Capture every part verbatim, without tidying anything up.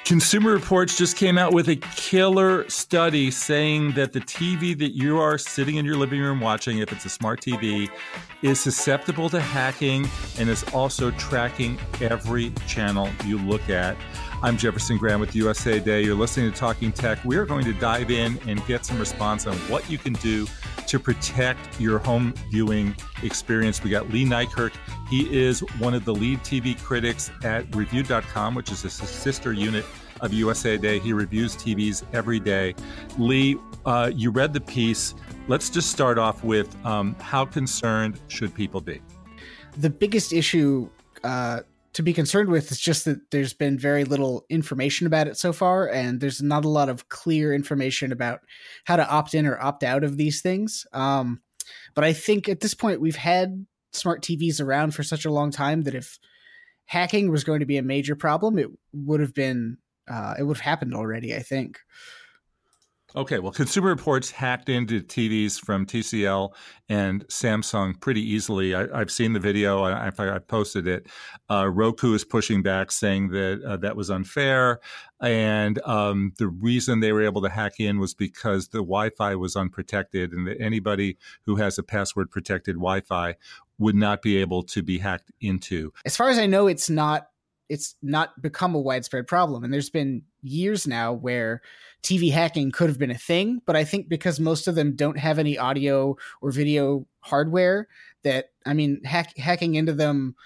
Consumer Reports just came out with a killer study saying that the T V that you are sitting in your living room watching, if it's a smart T V, is susceptible to hacking and is also tracking every channel you look at. I'm Jefferson Graham with U S A Today. You're listening to Talking Tech. We are going to dive in and get some response on what you can do to protect your home viewing experience. We got Lee Nykirk. He is one of the lead T V critics at review dot com, which is a sister unit of U S A Today. He reviews T Vs every day. Lee, uh, you read the piece. Let's just start off with um, how concerned should people be? The biggest issue uh, to be concerned with is just that there's been very little information about it so far, and there's not a lot of clear information about how to opt in or opt out of these things. Um, but I think at this point, we've had smart T Vs around for such a long time that if hacking was going to be a major problem, it would have been, uh, it would have happened already, I think. Okay, well, Consumer Reports hacked into T Vs from T C L and Samsung pretty easily. I, I've seen the video. I, I posted it. Uh, Roku is pushing back, saying that uh, that was unfair. And um, the reason they were able to hack in was because the Wi-Fi was unprotected, and that anybody who has a password-protected Wi-Fi would not be able to be hacked into. As far as I know, it's not it's not become a widespread problem. And there's been years now where T V hacking could have been a thing, but I think because most of them don't have any audio or video hardware, that, I mean, hack, hacking into them,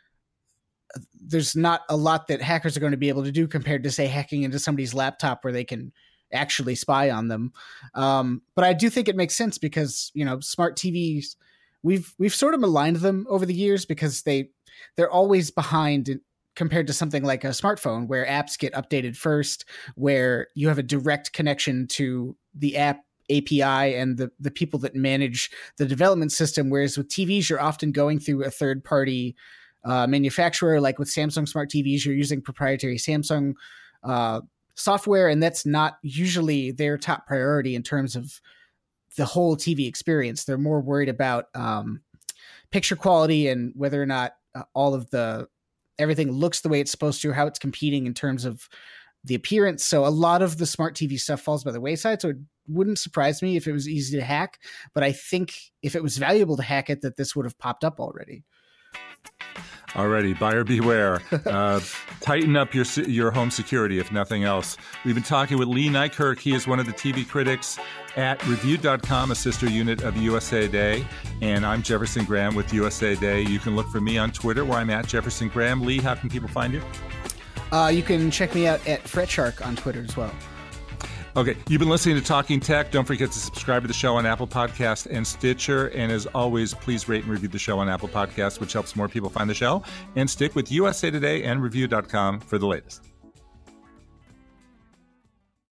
there's not a lot that hackers are going to be able to do compared to, say, hacking into somebody's laptop where they can actually spy on them. Um, but I do think it makes sense because, you know, smart T Vs, we've we've sort of maligned them over the years because they they're always behind in, compared to something like a smartphone where apps get updated first, where you have a direct connection to the app A P I and the, the people that manage the development system. Whereas with T Vs, you're often going through a third party uh, manufacturer. Like with Samsung smart T Vs, you're using proprietary Samsung uh, software, and that's not usually their top priority in terms of the whole T V experience. They're more worried about um, picture quality and whether or not uh, all of the everything looks the way it's supposed to, how it's competing in terms of the appearance. So a lot of the smart T V stuff falls by the wayside. So it wouldn't surprise me if it was easy to hack, but I think if it was valuable to hack it, that this would have popped up already. Alrighty, buyer beware. Uh, tighten up your your home security, if nothing else. We've been talking with Lee Nykirk. He is one of the T V critics at review dot com, a sister unit of U S A Today. And I'm Jefferson Graham with U S A Today. You can look for me on Twitter, where I'm at Jefferson Graham. Lee, how can people find you? Uh, you can check me out at FretShark on Twitter as well. Okay, you've been listening to Talking Tech. Don't forget to subscribe to the show on Apple Podcasts and Stitcher. And as always, please rate and review the show on Apple Podcasts, which helps more people find the show. And stick with U S A Today and review dot com for the latest.